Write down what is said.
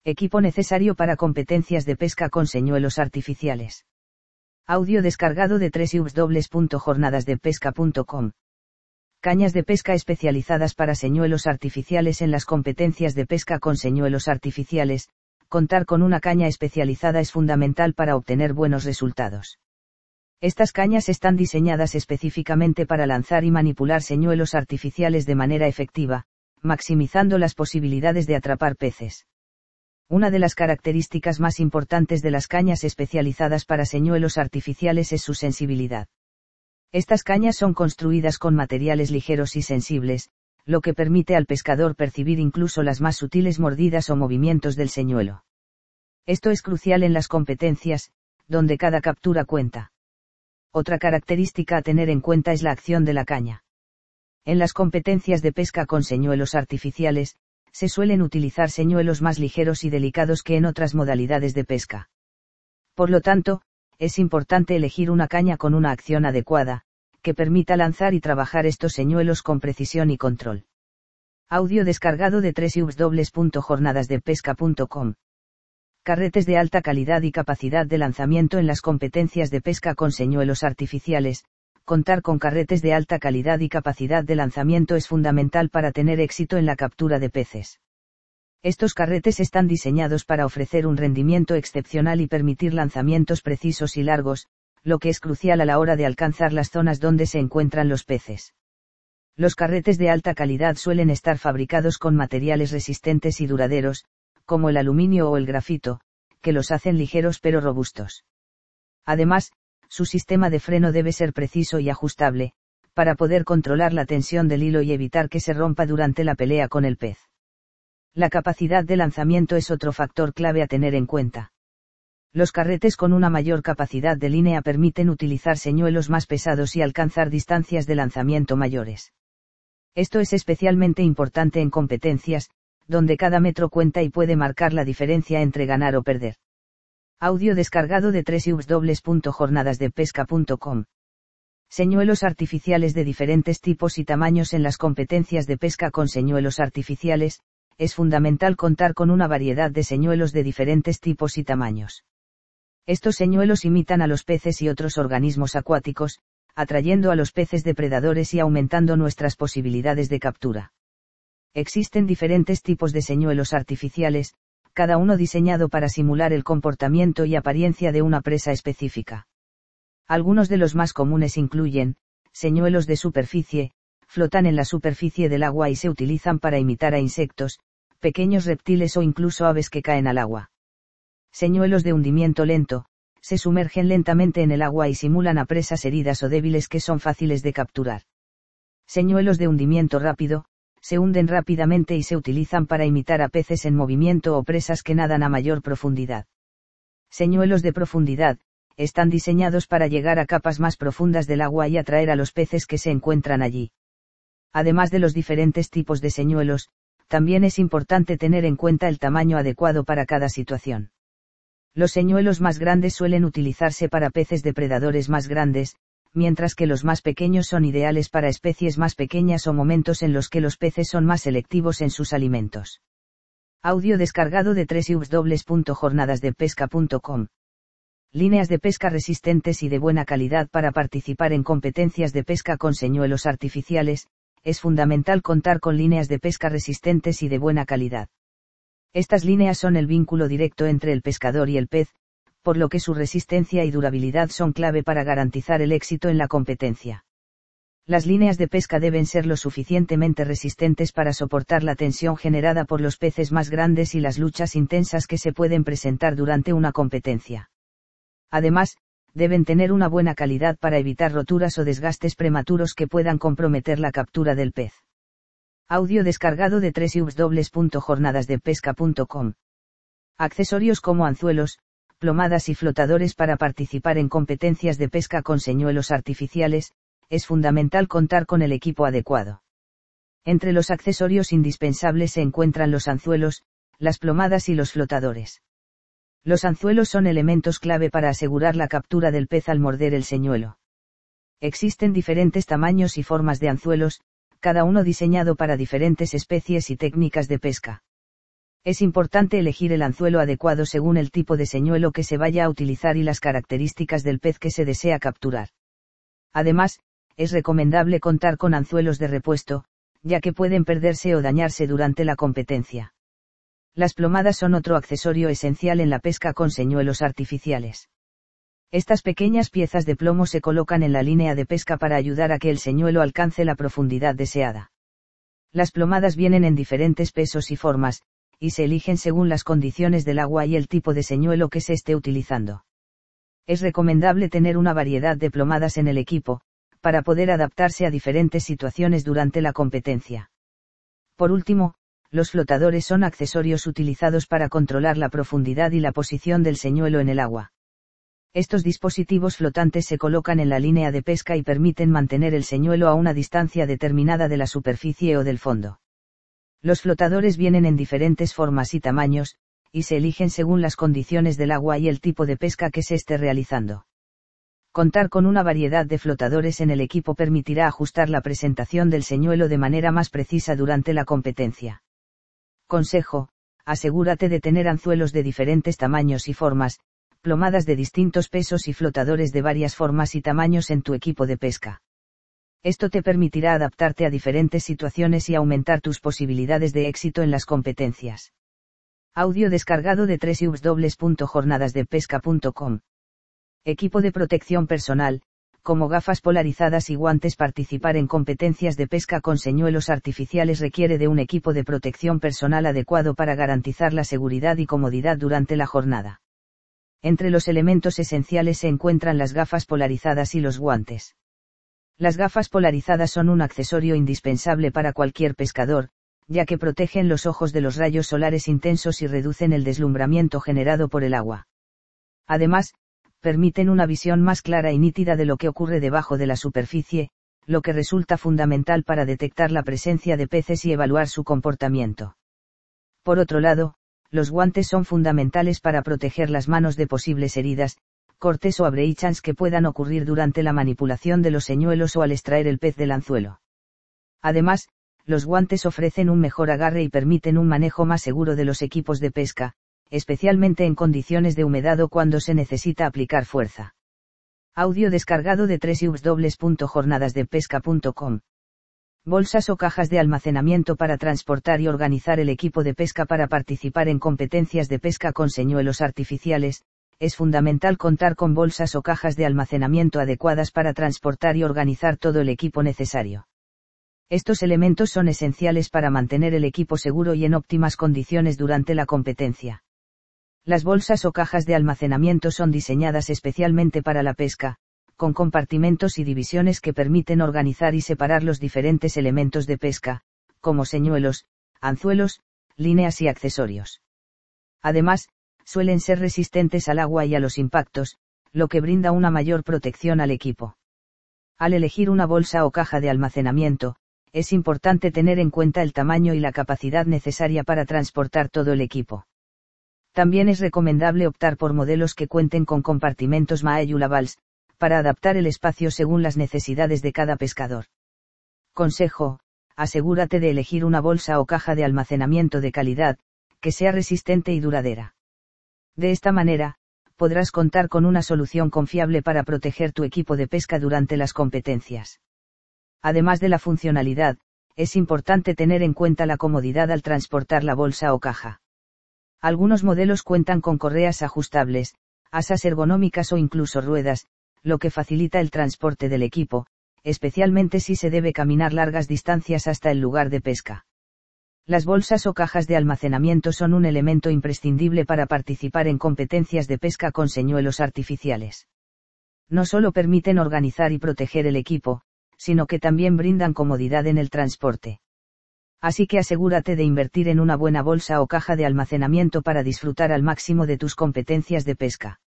Equipo necesario para competencias de pesca con señuelos artificiales. Audio descargado de www.jornadasdepesca.com. Cañas de pesca especializadas para señuelos artificiales. En las competencias de pesca con señuelos artificiales, contar con una caña especializada es fundamental para obtener buenos resultados. Estas cañas están diseñadas específicamente para lanzar y manipular señuelos artificiales de manera efectiva, maximizando las posibilidades de atrapar peces. Una de las características más importantes de las cañas especializadas para señuelos artificiales es su sensibilidad. Estas cañas son construidas con materiales ligeros y sensibles, lo que permite al pescador percibir incluso las más sutiles mordidas o movimientos del señuelo. Esto es crucial en las competencias, donde cada captura cuenta. Otra característica a tener en cuenta es la acción de la caña. En las competencias de pesca con señuelos artificiales, se suelen utilizar señuelos más ligeros y delicados que en otras modalidades de pesca. Por lo tanto, es importante elegir una caña con una acción adecuada, que permita lanzar y trabajar estos señuelos con precisión y control. Audio descargado de www.jornadasdepesca.com. Carretes de alta calidad y capacidad de lanzamiento. En las competencias de pesca con señuelos artificiales, contar con carretes de alta calidad y capacidad de lanzamiento es fundamental para tener éxito en la captura de peces. Estos carretes están diseñados para ofrecer un rendimiento excepcional y permitir lanzamientos precisos y largos, lo que es crucial a la hora de alcanzar las zonas donde se encuentran los peces. Los carretes de alta calidad suelen estar fabricados con materiales resistentes y duraderos, como el aluminio o el grafito, que los hacen ligeros pero robustos. Además, su sistema de freno debe ser preciso y ajustable, para poder controlar la tensión del hilo y evitar que se rompa durante la pelea con el pez. La capacidad de lanzamiento es otro factor clave a tener en cuenta. Los carretes con una mayor capacidad de línea permiten utilizar señuelos más pesados y alcanzar distancias de lanzamiento mayores. Esto es especialmente importante en competencias, donde cada metro cuenta y puede marcar la diferencia entre ganar o perder. Audio descargado de www.jornadasdepesca.com. Señuelos artificiales de diferentes tipos y tamaños. En las competencias de pesca con señuelos artificiales, es fundamental contar con una variedad de señuelos de diferentes tipos y tamaños. Estos señuelos imitan a los peces y otros organismos acuáticos, atrayendo a los peces depredadores y aumentando nuestras posibilidades de captura. Existen diferentes tipos de señuelos artificiales, cada uno diseñado para simular el comportamiento y apariencia de una presa específica. Algunos de los más comunes incluyen, señuelos de superficie, flotan en la superficie del agua y se utilizan para imitar a insectos, pequeños reptiles o incluso aves que caen al agua. Señuelos de hundimiento lento, se sumergen lentamente en el agua y simulan a presas heridas o débiles que son fáciles de capturar. Señuelos de hundimiento rápido, se hunden rápidamente y se utilizan para imitar a peces en movimiento o presas que nadan a mayor profundidad. Señuelos de profundidad, están diseñados para llegar a capas más profundas del agua y atraer a los peces que se encuentran allí. Además de los diferentes tipos de señuelos, también es importante tener en cuenta el tamaño adecuado para cada situación. Los señuelos más grandes suelen utilizarse para peces depredadores más grandes, mientras que los más pequeños son ideales para especies más pequeñas o momentos en los que los peces son más selectivos en sus alimentos. Audio descargado de www.jornadasdepesca.com. Líneas de pesca resistentes y de buena calidad. Para participar en competencias de pesca con señuelos artificiales, es fundamental contar con líneas de pesca resistentes y de buena calidad. Estas líneas son el vínculo directo entre el pescador y el pez, por lo que su resistencia y durabilidad son clave para garantizar el éxito en la competencia. Las líneas de pesca deben ser lo suficientemente resistentes para soportar la tensión generada por los peces más grandes y las luchas intensas que se pueden presentar durante una competencia. Además, deben tener una buena calidad para evitar roturas o desgastes prematuros que puedan comprometer la captura del pez. Audio descargado de www.jornadasdepesca.com. Accesorios como anzuelos, plomadas y flotadores. Para participar en competencias de pesca con señuelos artificiales, es fundamental contar con el equipo adecuado. Entre los accesorios indispensables se encuentran los anzuelos, las plomadas y los flotadores. Los anzuelos son elementos clave para asegurar la captura del pez al morder el señuelo. Existen diferentes tamaños y formas de anzuelos, cada uno diseñado para diferentes especies y técnicas de pesca. Es importante elegir el anzuelo adecuado según el tipo de señuelo que se vaya a utilizar y las características del pez que se desea capturar. Además, es recomendable contar con anzuelos de repuesto, ya que pueden perderse o dañarse durante la competencia. Las plomadas son otro accesorio esencial en la pesca con señuelos artificiales. Estas pequeñas piezas de plomo se colocan en la línea de pesca para ayudar a que el señuelo alcance la profundidad deseada. Las plomadas vienen en diferentes pesos y formas, y se eligen según las condiciones del agua y el tipo de señuelo que se esté utilizando. Es recomendable tener una variedad de plomadas en el equipo, para poder adaptarse a diferentes situaciones durante la competencia. Por último, los flotadores son accesorios utilizados para controlar la profundidad y la posición del señuelo en el agua. Estos dispositivos flotantes se colocan en la línea de pesca y permiten mantener el señuelo a una distancia determinada de la superficie o del fondo. Los flotadores vienen en diferentes formas y tamaños, y se eligen según las condiciones del agua y el tipo de pesca que se esté realizando. Contar con una variedad de flotadores en el equipo permitirá ajustar la presentación del señuelo de manera más precisa durante la competencia. Consejo: asegúrate de tener anzuelos de diferentes tamaños y formas, plomadas de distintos pesos y flotadores de varias formas y tamaños en tu equipo de pesca. Esto te permitirá adaptarte a diferentes situaciones y aumentar tus posibilidades de éxito en las competencias. Audio descargado de www.jornadasdepesca.com. Equipo de protección personal, como gafas polarizadas y guantes. Participar en competencias de pesca con señuelos artificiales requiere de un equipo de protección personal adecuado para garantizar la seguridad y comodidad durante la jornada. Entre los elementos esenciales se encuentran las gafas polarizadas y los guantes. Las gafas polarizadas son un accesorio indispensable para cualquier pescador, ya que protegen los ojos de los rayos solares intensos y reducen el deslumbramiento generado por el agua. Además, permiten una visión más clara y nítida de lo que ocurre debajo de la superficie, lo que resulta fundamental para detectar la presencia de peces y evaluar su comportamiento. Por otro lado, los guantes son fundamentales para proteger las manos de posibles heridas, cortes o abrasions que puedan ocurrir durante la manipulación de los señuelos o al extraer el pez del anzuelo. Además, los guantes ofrecen un mejor agarre y permiten un manejo más seguro de los equipos de pesca, especialmente en condiciones de humedad o cuando se necesita aplicar fuerza. Audio descargado de www.jornadasdepesca.com. Bolsas o cajas de almacenamiento para transportar y organizar el equipo de pesca. Para participar en competencias de pesca con señuelos artificiales, es fundamental contar con bolsas o cajas de almacenamiento adecuadas para transportar y organizar todo el equipo necesario. Estos elementos son esenciales para mantener el equipo seguro y en óptimas condiciones durante la competencia. Las bolsas o cajas de almacenamiento son diseñadas especialmente para la pesca, con compartimentos y divisiones que permiten organizar y separar los diferentes elementos de pesca, como señuelos, anzuelos, líneas y accesorios. Además, suelen ser resistentes al agua y a los impactos, lo que brinda una mayor protección al equipo. Al elegir una bolsa o caja de almacenamiento, es importante tener en cuenta el tamaño y la capacidad necesaria para transportar todo el equipo. También es recomendable optar por modelos que cuenten con compartimentos manipulables, para adaptar el espacio según las necesidades de cada pescador. Consejo: asegúrate de elegir una bolsa o caja de almacenamiento de calidad, que sea resistente y duradera. De esta manera, podrás contar con una solución confiable para proteger tu equipo de pesca durante las competencias. Además de la funcionalidad, es importante tener en cuenta la comodidad al transportar la bolsa o caja. Algunos modelos cuentan con correas ajustables, asas ergonómicas o incluso ruedas, lo que facilita el transporte del equipo, especialmente si se debe caminar largas distancias hasta el lugar de pesca. Las bolsas o cajas de almacenamiento son un elemento imprescindible para participar en competencias de pesca con señuelos artificiales. No solo permiten organizar y proteger el equipo, sino que también brindan comodidad en el transporte. Así que asegúrate de invertir en una buena bolsa o caja de almacenamiento para disfrutar al máximo de tus competencias de pesca.